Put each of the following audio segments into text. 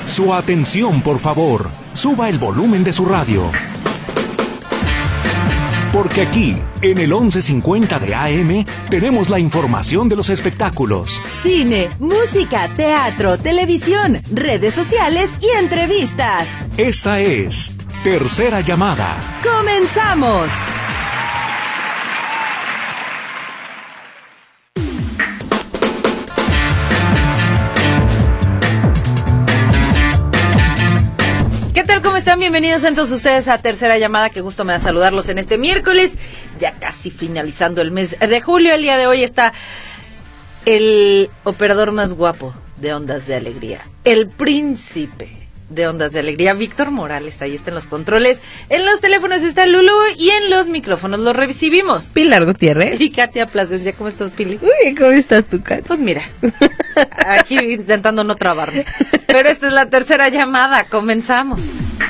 Su atención, por favor. Suba el volumen de su radio. Porque aquí, en el 1150 de AM, tenemos la información de los espectáculos. Cine, música, teatro, televisión, redes sociales y entrevistas. Esta es Tercera Llamada. ¡Comenzamos! ¿Qué tal? ¿Cómo están? Bienvenidos entonces ustedes a Tercera Llamada. Qué gusto me da saludarlos en este miércoles, ya casi finalizando el mes de julio. El día de hoy está el operador más guapo de Ondas de Alegría, el príncipe de Ondas de Alegría, Víctor Morales. Ahí está en los controles, en los teléfonos está Lulú y en los micrófonos los recibimos Pilar Gutiérrez y Katia Plasencia. ¿Cómo estás, Pili? Uy, ¿cómo estás tú, Katia? Pues mira, aquí intentando no trabarme. Pero esta es la Tercera Llamada. Comenzamos.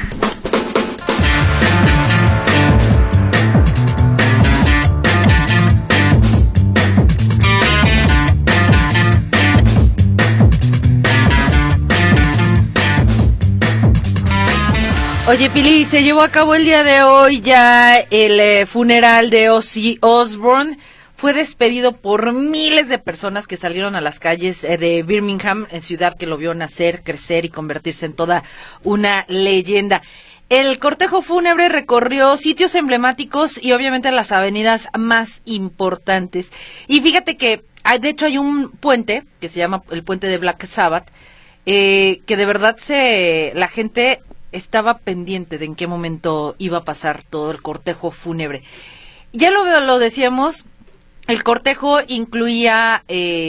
Oye, Pili, se llevó a cabo el día de hoy ya el funeral de Ozzy Osbourne. Fue despedido por miles de personas que salieron a las calles de Birmingham, en ciudad que lo vio nacer, crecer y convertirse en toda una leyenda. El cortejo fúnebre recorrió sitios emblemáticos y obviamente las avenidas más importantes. Y fíjate que, de hecho, hay un puente que se llama el puente de Black Sabbath, que de verdad la gente estaba pendiente de en qué momento iba a pasar todo el cortejo fúnebre. Ya lo decíamos, el cortejo incluía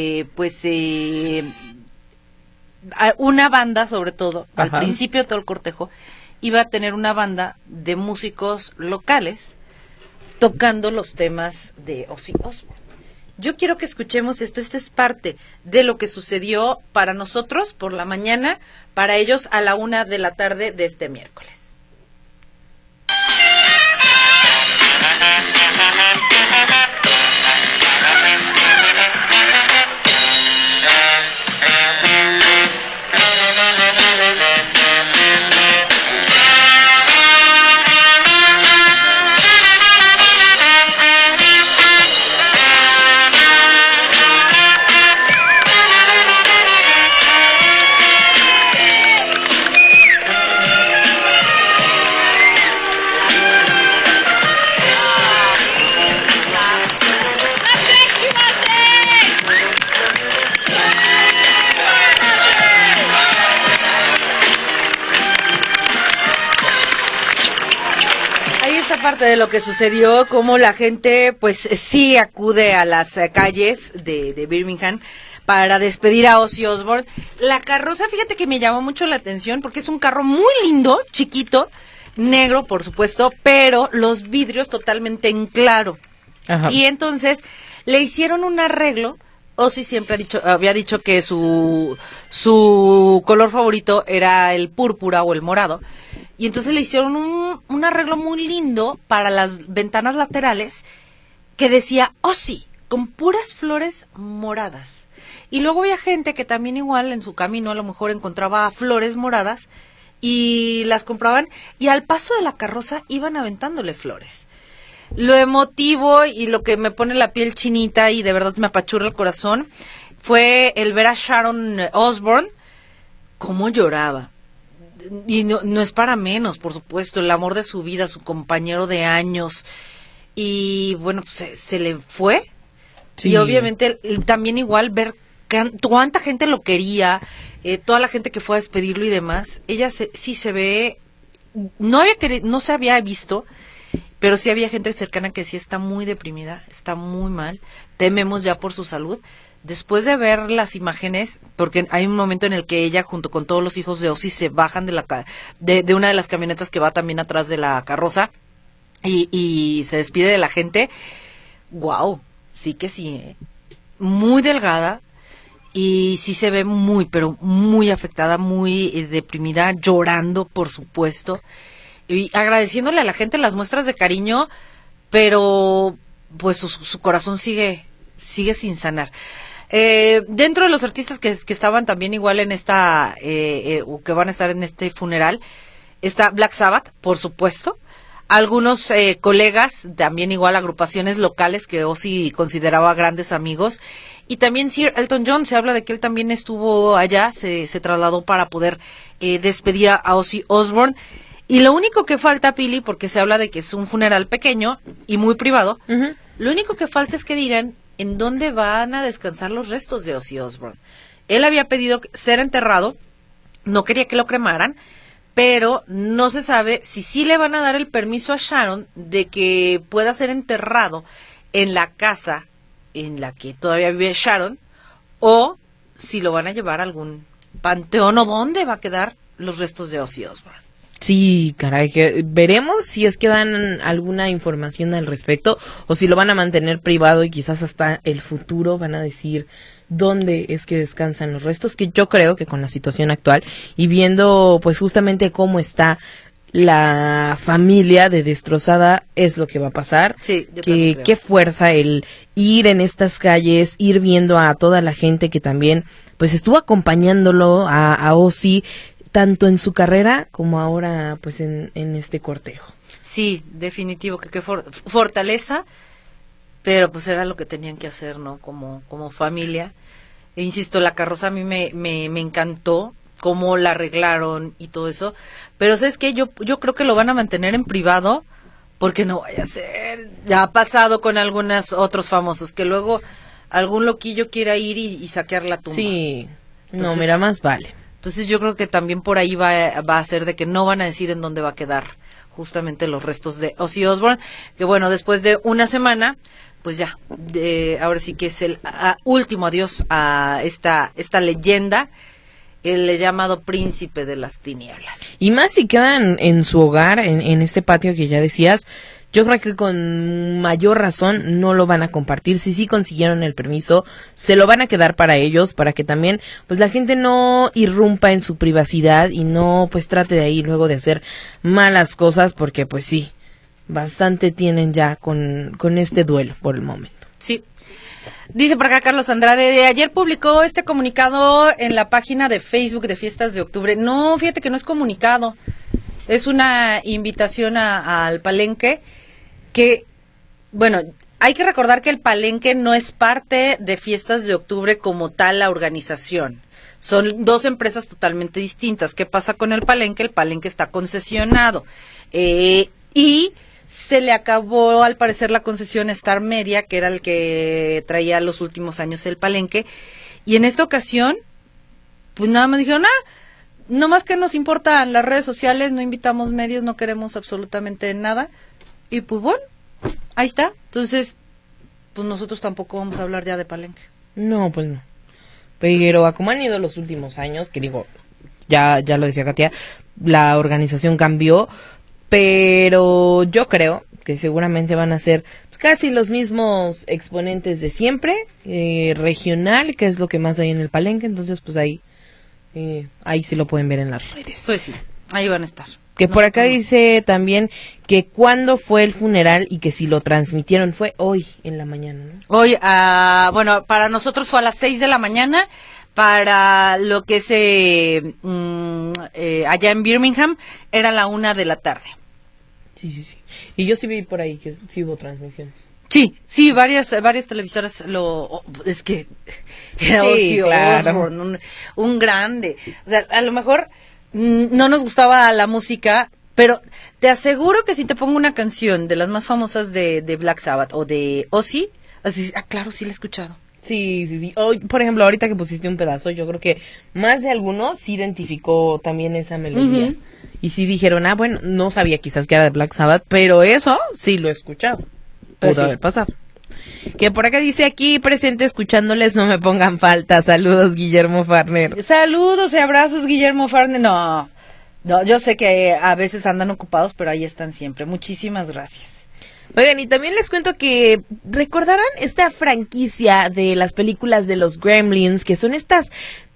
una banda, sobre todo. Ajá. Al principio de todo el cortejo iba a tener una banda de músicos locales tocando los temas de Ozzy Osbourne. Yo quiero que escuchemos esto es parte de lo que sucedió para nosotros por la mañana, para ellos a la 1:00 p.m. de este miércoles. Parte de lo que sucedió, como la gente pues sí acude a las calles de Birmingham para despedir a Ozzy Osbourne. La carroza, fíjate que me llamó mucho la atención porque es un carro muy lindo, chiquito, negro por supuesto, pero los vidrios totalmente en claro. Ajá. Y entonces le hicieron un arreglo. Ozzy siempre había dicho que su color favorito era el púrpura o el morado. Y entonces le hicieron un arreglo muy lindo para las ventanas laterales que decía Ozzy, con puras flores moradas. Y luego había gente que también igual en su camino a lo mejor encontraba flores moradas y las compraban y al paso de la carroza iban aventándole flores. Lo emotivo y lo que me pone la piel chinita y de verdad me apachurra el corazón fue el ver a Sharon Osbourne cómo lloraba. Y no es para menos, por supuesto, el amor de su vida, su compañero de años. Y bueno, pues se le fue. Sí. Y obviamente también igual ver cuánta gente lo quería, toda la gente que fue a despedirlo y demás. Ella sí se ve, no se había visto, pero sí había gente cercana que sí está muy deprimida, está muy mal. Tememos ya por su salud. Después de ver las imágenes, porque hay un momento en el que ella junto con todos los hijos de Ozzy se bajan de una de las camionetas que va también atrás de la carroza y se despide de la gente. Wow, sí que sí, muy delgada y sí se ve muy, pero muy afectada, muy deprimida, llorando, por supuesto, y agradeciéndole a la gente las muestras de cariño, pero pues su corazón sigue sin sanar. Dentro de los artistas que estaban también igual en esta, o que van a estar en este funeral, está Black Sabbath, por supuesto. Algunos colegas, también igual agrupaciones locales que Ozzy consideraba grandes amigos. Y también Sir Elton John, se habla de que él también estuvo allá, se trasladó para poder despedir a Ozzy Osbourne. Y lo único que falta, Pili, porque se habla de que es un funeral pequeño y muy privado, lo único que falta es que digan en dónde van a descansar los restos de Ozzy Osbourne. Él había pedido ser enterrado, no quería que lo cremaran, pero no se sabe si sí le van a dar el permiso a Sharon de que pueda ser enterrado en la casa en la que todavía vive Sharon, o si lo van a llevar a algún panteón, o dónde va a quedar los restos de Ozzy Osbourne. Sí, caray, que veremos si es que dan alguna información al respecto o si lo van a mantener privado y quizás hasta el futuro van a decir dónde es que descansan los restos, que yo creo que con la situación actual y viendo pues justamente cómo está la familia de destrozada es lo que va a pasar. Sí, yo que creo. qué fuerza el ir en estas calles, ir viendo a toda la gente que también pues estuvo acompañándolo a Ozzy, tanto en su carrera como ahora pues en este cortejo. Sí, definitivo, que fortaleza, pero pues era lo que tenían que hacer, ¿no? Como familia. E insisto, la carroza a mí me encantó, cómo la arreglaron y todo eso, pero ¿sabes qué? Yo creo que lo van a mantener en privado, porque no vaya a ser, ya ha pasado con algunos otros famosos, que luego algún loquillo quiera ir y saquear la tumba. Sí, Entonces, no, mira, más vale. Entonces yo creo que también por ahí va a ser de que no van a decir en dónde va a quedar justamente los restos de Ozzy Osbourne, que bueno, después de una semana, pues ya, ahora sí que es el último adiós a esta leyenda, el llamado príncipe de las tinieblas. Y más si quedan en su hogar, en este patio que ya decías, yo creo que con mayor razón no lo van a compartir. Si sí consiguieron el permiso, se lo van a quedar para ellos, para que también pues la gente no irrumpa en su privacidad y no pues trate de ahí luego de hacer malas cosas, porque pues sí, bastante tienen ya con este duelo por el momento. Sí. Dice por acá Carlos Andrade, ayer publicó este comunicado en la página de Facebook de Fiestas de Octubre. No, fíjate que no es comunicado, es una invitación al Palenque, que, bueno, hay que recordar que el Palenque no es parte de Fiestas de Octubre como tal la organización. Son dos empresas totalmente distintas. ¿Qué pasa con el Palenque? El Palenque está concesionado y se le acabó al parecer la concesión a Star Media, que era el que traía los últimos años el Palenque, y en esta ocasión pues nada más dijeron, no más que nos importan las redes sociales, no invitamos medios, no queremos absolutamente nada, y pues bueno, ahí está. Entonces pues nosotros tampoco vamos a hablar ya de Palenque. No, pues no. Pero a como han ido los últimos años, que digo, ya lo decía Katia, la organización cambió, pero yo creo que seguramente van a ser pues, casi los mismos exponentes de siempre, regional, que es lo que más hay en el Palenque, entonces pues ahí sí lo pueden ver en las redes. Pues sí, ahí van a estar. Que por acá dice también que cuándo fue el funeral y que si lo transmitieron fue hoy en la mañana, ¿no? Hoy, bueno, para nosotros fue a las 6 de la mañana, para lo que es allá en Birmingham era la 1 de la tarde. Sí. Y yo sí vi por ahí que sí hubo transmisiones. Sí, varias televisoras es que era Sí, Ozzy claro. Osbourne, un grande. O sea, a lo mejor no nos gustaba la música, pero te aseguro que si te pongo una canción de las más famosas de Black Sabbath o de Ozzy, así, claro, sí la he escuchado. Sí. Hoy, por ejemplo, ahorita que pusiste un pedazo, yo creo que más de alguno sí identificó también esa melodía. Y sí dijeron, bueno, no sabía quizás que era de Black Sabbath, pero eso sí lo he escuchado. Pues Pudo sí. haber pasado. Que por acá dice aquí presente escuchándoles, no me pongan falta. Saludos, Guillermo Farner. Saludos y abrazos, Guillermo Farne. No, yo sé que a veces andan ocupados, pero ahí están siempre. Muchísimas gracias. Oigan, y también les cuento que recordarán esta franquicia de las películas de los Gremlins, que son estas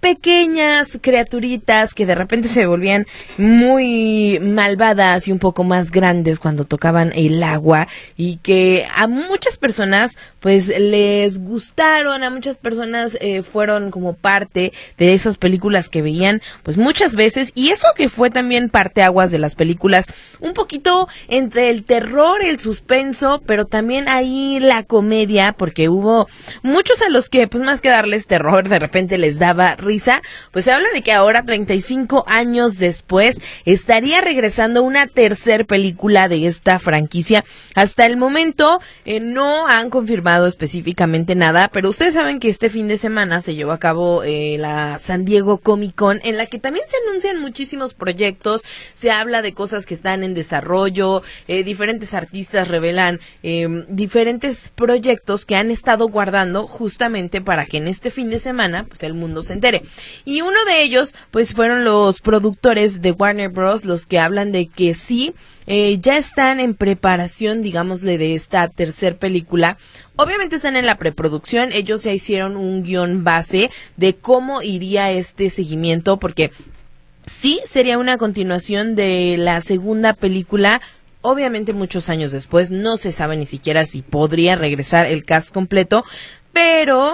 pequeñas criaturitas que de repente se volvían muy malvadas y un poco más grandes cuando tocaban el agua, y que a muchas personas pues les gustaron, a muchas personas fueron como parte de esas películas que veían pues muchas veces, y eso que fue también parteaguas de las películas, un poquito entre el terror, el suspenso, pero también ahí la comedia, porque hubo muchos a los que pues más que darles terror de repente les daba risa. Pues se habla de que ahora 35 años después estaría regresando una tercer película de esta franquicia. Hasta el momento no han confirmado específicamente nada, pero ustedes saben que este fin de semana se llevó a cabo la San Diego Comic Con, en la que también se anuncian muchísimos proyectos, se habla de cosas que están en desarrollo, diferentes artistas revelan diferentes proyectos que han estado guardando justamente para que en este fin de semana pues el mundo se entere. Y uno de ellos pues fueron los productores de Warner Bros. Los que hablan de que sí, ya están en preparación, digámosle, de esta tercer película. Obviamente están en la preproducción, ellos ya hicieron un guión base de cómo iría este seguimiento, porque sí sería una continuación de la segunda película. Obviamente muchos años después, no se sabe ni siquiera si podría regresar el cast completo, pero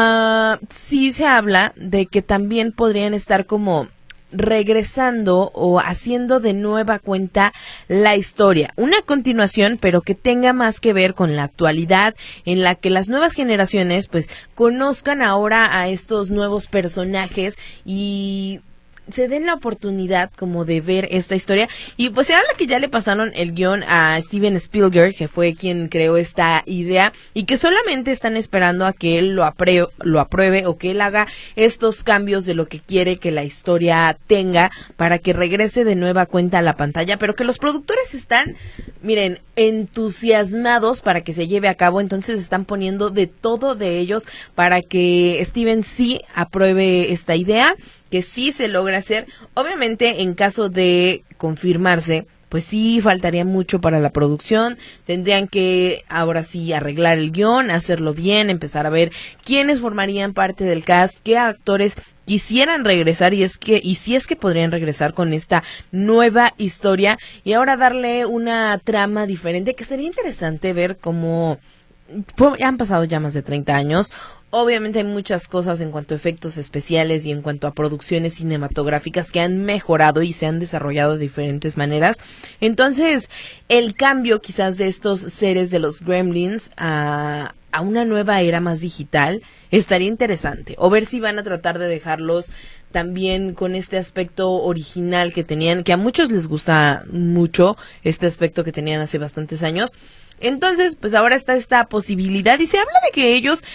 sí se habla de que también podrían estar como regresando o haciendo de nueva cuenta la historia, una continuación, pero que tenga más que ver con la actualidad, en la que las nuevas generaciones pues conozcan ahora a estos nuevos personajes y se den la oportunidad como de ver esta historia. Y pues se habla que ya le pasaron el guión a Steven Spielberg, que fue quien creó esta idea, y que solamente están esperando a que él lo apruebe o que él haga estos cambios de lo que quiere que la historia tenga para que regrese de nueva cuenta a la pantalla, pero que los productores están, miren, entusiasmados para que se lleve a cabo. Entonces están poniendo de todo de ellos para que Steven sí apruebe esta idea, que sí se logra hacer. Obviamente, en caso de confirmarse, pues sí faltaría mucho para la producción. Tendrían que ahora sí arreglar el guión, hacerlo bien, empezar a ver quiénes formarían parte del cast, qué actores quisieran regresar y si es que podrían regresar con esta nueva historia, y ahora darle una trama diferente, que sería interesante ver cómo han pasado ya más de 30 años. Obviamente hay muchas cosas en cuanto a efectos especiales y en cuanto a producciones cinematográficas que han mejorado y se han desarrollado de diferentes maneras. Entonces, el cambio quizás de estos seres de los Gremlins a una nueva era más digital estaría interesante. O ver si van a tratar de dejarlos también con este aspecto original que tenían, que a muchos les gusta mucho este aspecto que tenían hace bastantes años. Entonces, pues ahora está esta posibilidad y se habla de que ellos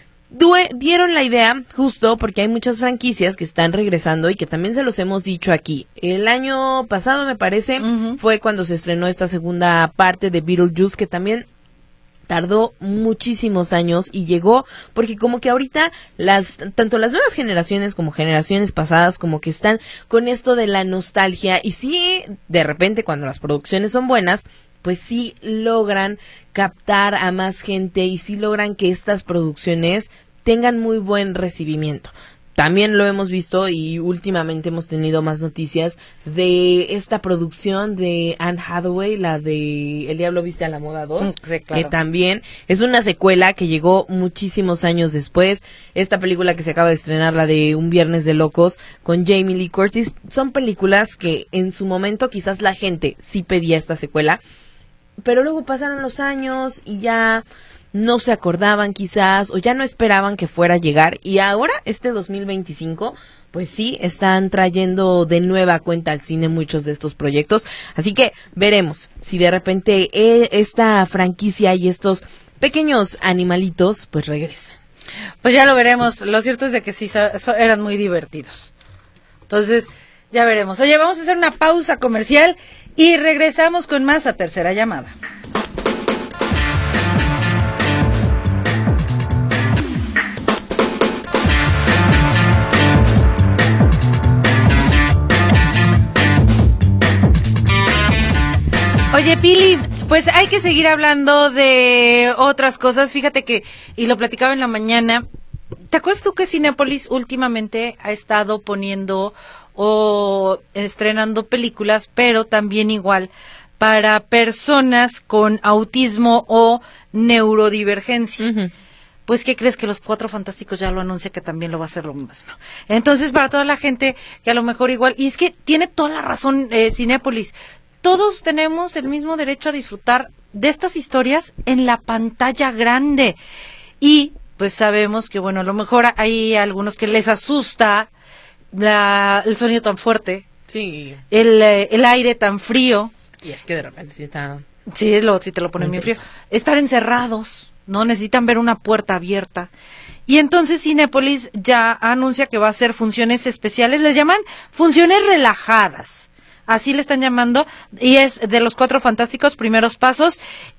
dieron la idea justo porque hay muchas franquicias que están regresando y que también se los hemos dicho aquí. El año pasado, me parece, fue cuando se estrenó esta segunda parte de Beetlejuice, que también tardó muchísimos años y llegó porque como que ahorita tanto las nuevas generaciones como generaciones pasadas como que están con esto de la nostalgia, y sí, de repente cuando las producciones son buenas, pues sí logran captar a más gente y sí logran que estas producciones tengan muy buen recibimiento. También lo hemos visto y últimamente hemos tenido más noticias de esta producción de Anne Hathaway, la de El Diablo Viste a la Moda 2, sí, claro, que también es una secuela que llegó muchísimos años después. Esta película que se acaba de estrenar, la de Un Viernes de Locos, con Jamie Lee Curtis, son películas que en su momento quizás la gente sí pedía esta secuela, pero luego pasaron los años y ya no se acordaban quizás, o ya no esperaban que fuera a llegar, y ahora este 2025 pues sí están trayendo de nueva cuenta al cine muchos de estos proyectos, así que veremos si de repente esta franquicia y estos pequeños animalitos pues regresan. Pues ya lo veremos. Lo cierto es de que sí eran muy divertidos, entonces ya veremos. Oye, vamos a hacer una pausa comercial y regresamos con más a Tercera Llamada. Oye, Pili, pues hay que seguir hablando de otras cosas. Fíjate que, y lo platicaba en la mañana, ¿Te acuerdas tú que Cinépolis últimamente ha estado poniendo o estrenando películas, pero también igual para personas con autismo o neurodivergencia? Ujú. Pues, ¿qué crees? Que los Cuatro Fantásticos ya lo anuncia que también lo va a hacer lo mismo. Entonces, para toda la gente que a lo mejor igual, y es que tiene toda la razón Cinépolis, todos tenemos el mismo derecho a disfrutar de estas historias en la pantalla grande. Y pues sabemos que, bueno, a lo mejor hay algunos que les asusta el sonido tan fuerte, Sí. el aire tan frío. Y es que de repente sí está... Sí, sí te lo ponen bien frío. Intenso. Estar encerrados, ¿no? Necesitan ver una puerta abierta. Y entonces Cinépolis ya anuncia que va a hacer funciones especiales, les llaman funciones relajadas. Así le están llamando, y es de los Cuatro Fantásticos, primeros pasos.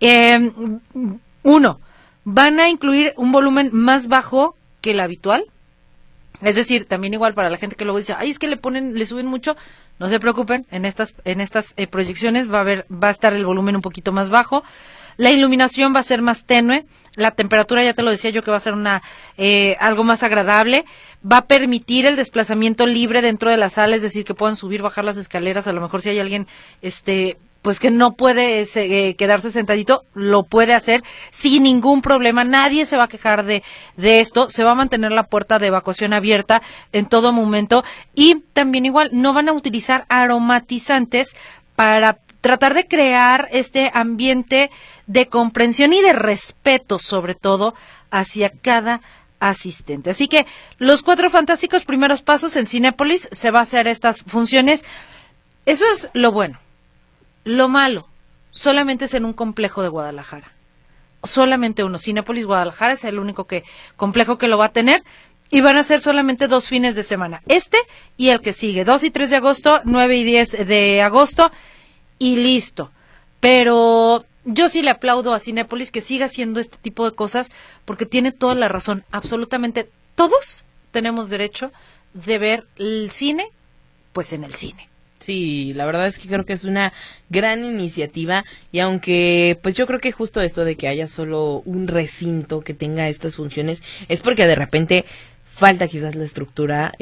1, van a incluir un volumen más bajo que el habitual. Es decir, también igual para la gente que luego dice, ay, es que le suben mucho, no se preocupen, en estas proyecciones va a estar el volumen un poquito más bajo, la iluminación va a ser más tenue, la temperatura ya te lo decía yo que va a ser algo más agradable, va a permitir el desplazamiento libre dentro de la sala, es decir, que puedan subir, bajar las escaleras, a lo mejor si hay alguien, pues que no puede quedarse sentadito, lo puede hacer sin ningún problema, nadie se va a quejar de esto, se va a mantener la puerta de evacuación abierta en todo momento, y también igual no van a utilizar aromatizantes para tratar de crear este ambiente de comprensión y de respeto, sobre todo, hacia cada asistente. Así que los Cuatro Fantásticos, primeros pasos en Cinépolis, se va a hacer estas funciones. Eso es lo bueno. Lo malo, solamente es en un complejo de Guadalajara. Solamente uno. Cinépolis Guadalajara es el único complejo que lo va a tener. Y van a ser solamente 2 fines de semana. Y el que sigue. 2 y 3 de agosto, 9 y 10 de agosto. Y listo. Pero yo sí le aplaudo a Cinépolis que siga haciendo este tipo de cosas porque tiene toda la razón. Absolutamente todos tenemos derecho de ver el cine, pues en el cine. Sí, la verdad es que creo que es una gran iniciativa y aunque pues yo creo que justo esto de que haya solo un recinto que tenga estas funciones es porque de repente falta quizás la estructura,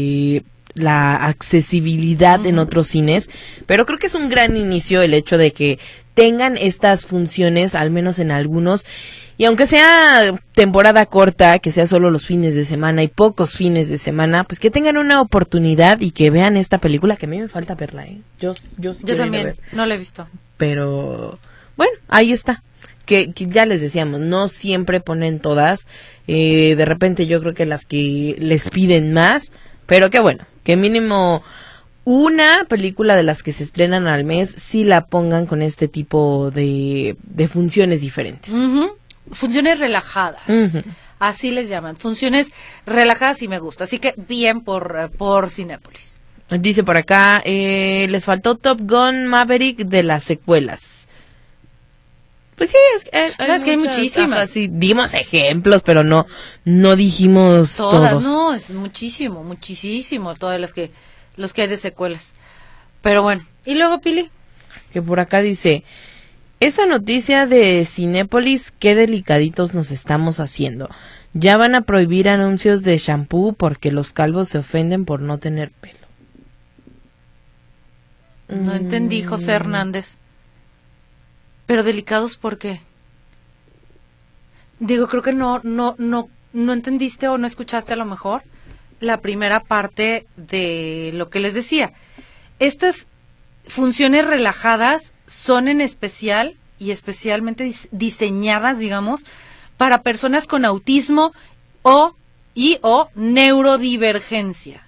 la accesibilidad en otros cines, pero creo que es un gran inicio el hecho de que tengan estas funciones, al menos en algunos, y aunque sea temporada corta, que sea solo los fines de semana y pocos fines de semana, pues que tengan una oportunidad y que vean esta película, que a mí me falta verla, ¿eh? Yo sí quiero ir a también, ver. no la he visto. Pero, bueno, ahí está. Que ya les decíamos, no siempre ponen todas, de repente yo creo que las que les piden más, pero que bueno, que mínimo una película de las que se estrenan al mes sí la pongan con este tipo de funciones diferentes. Uh-huh. Funciones relajadas, Uh-huh. Así les llaman, funciones relajadas y me gusta, así que bien por Cinépolis. Dice por acá, les faltó Top Gun Maverick de las secuelas. Pues sí, es que hay muchísimas. Ajá, sí, dimos ejemplos, pero no dijimos Todas, todos. no, es muchísimo, todas los que hay de secuelas. Pero bueno, y luego Pili. Que por acá dice, esa noticia de Cinépolis, qué delicaditos nos estamos haciendo. Ya van a prohibir anuncios de shampoo porque los calvos se ofenden por no tener pelo. No entendí, José Hernández. Pero delicados, ¿por qué? Digo, creo que no entendiste o no escuchaste a lo mejor la primera parte de lo que les decía. Estas funciones relajadas son en especial y especialmente diseñadas, digamos, para personas con autismo o neurodivergencia.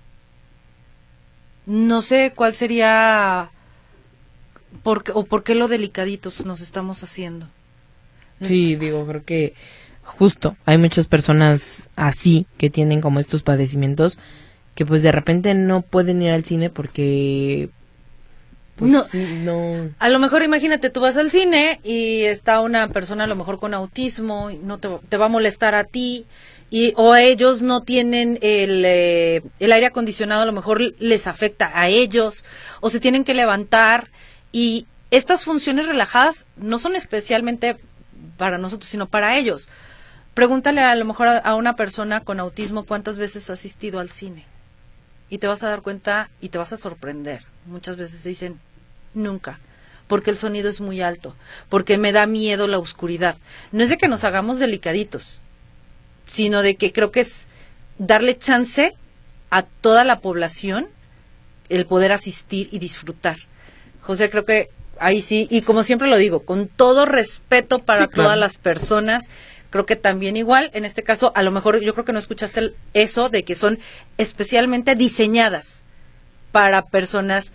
No sé cuál sería por qué lo delicaditos nos estamos haciendo. Sí, digo, creo que justo hay muchas personas así que tienen como estos padecimientos que pues de repente no pueden ir al cine porque pues, no. Sí, no. A lo mejor imagínate, tú vas al cine y está una persona a lo mejor con autismo y no te va a molestar a ti o ellos no tienen el aire acondicionado, a lo mejor les afecta a ellos o se tienen que levantar. Y estas funciones relajadas no son especialmente para nosotros, sino para ellos. Pregúntale a lo mejor a una persona con autismo cuántas veces ha asistido al cine. Y te vas a dar cuenta y te vas a sorprender. Muchas veces te dicen, nunca, porque el sonido es muy alto, porque me da miedo la oscuridad. No es de que nos hagamos delicaditos, sino de que creo que es darle chance a toda la población el poder asistir y disfrutar. José, creo que ahí sí, y como siempre lo digo, con todo respeto para sí, claro, todas las personas, creo que también igual, en este caso, a lo mejor yo creo que no escuchaste eso de que son especialmente diseñadas para personas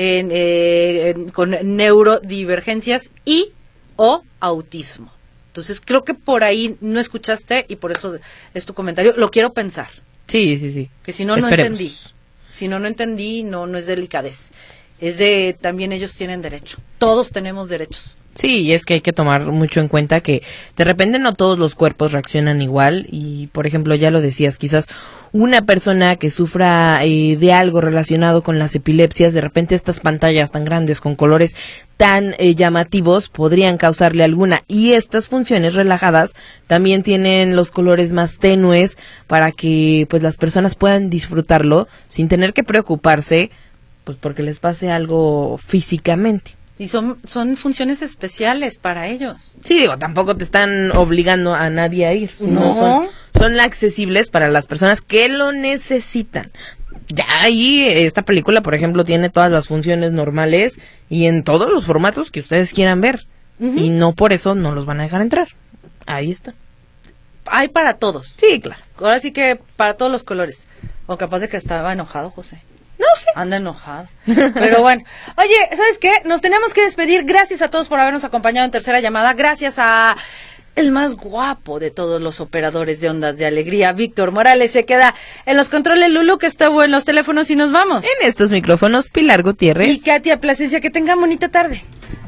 con neurodivergencias y o autismo. Entonces creo que por ahí no escuchaste y por eso es tu comentario. Lo quiero pensar. Sí. Que si no, Esperemos. no entendí. Si no entendí, no es delicadez. Es de, también ellos tienen derecho. Todos tenemos derechos. Sí, y es que hay que tomar mucho en cuenta que de repente no todos los cuerpos reaccionan igual y, por ejemplo, ya lo decías, quizás una persona que sufra de algo relacionado con las epilepsias, de repente estas pantallas tan grandes con colores tan llamativos podrían causarle alguna, y estas funciones relajadas también tienen los colores más tenues para que pues las personas puedan disfrutarlo sin tener que preocuparse pues porque les pase algo físicamente. Y son funciones especiales para ellos. Sí, digo, tampoco te están obligando a nadie a ir. No. Son accesibles para las personas que lo necesitan. Ya ahí, esta película, por ejemplo, tiene todas las funciones normales y en todos los formatos que ustedes quieran ver. Uh-huh. Y no por eso no los van a dejar entrar. Ahí está. Hay para todos. Sí, claro. Ahora sí que para todos los colores. O capaz de que estaba enojado, José. No sé. Anda enojado. Pero bueno. Oye, ¿sabes qué? Nos tenemos que despedir. Gracias a todos por habernos acompañado en Tercera Llamada. Gracias a el más guapo de todos los operadores de Ondas de Alegría, Víctor Morales. Se queda en los controles Lulú, que estuvo en los teléfonos, y nos vamos. En estos micrófonos, Pilar Gutiérrez. Y Katia Plasencia. Que tengan bonita tarde.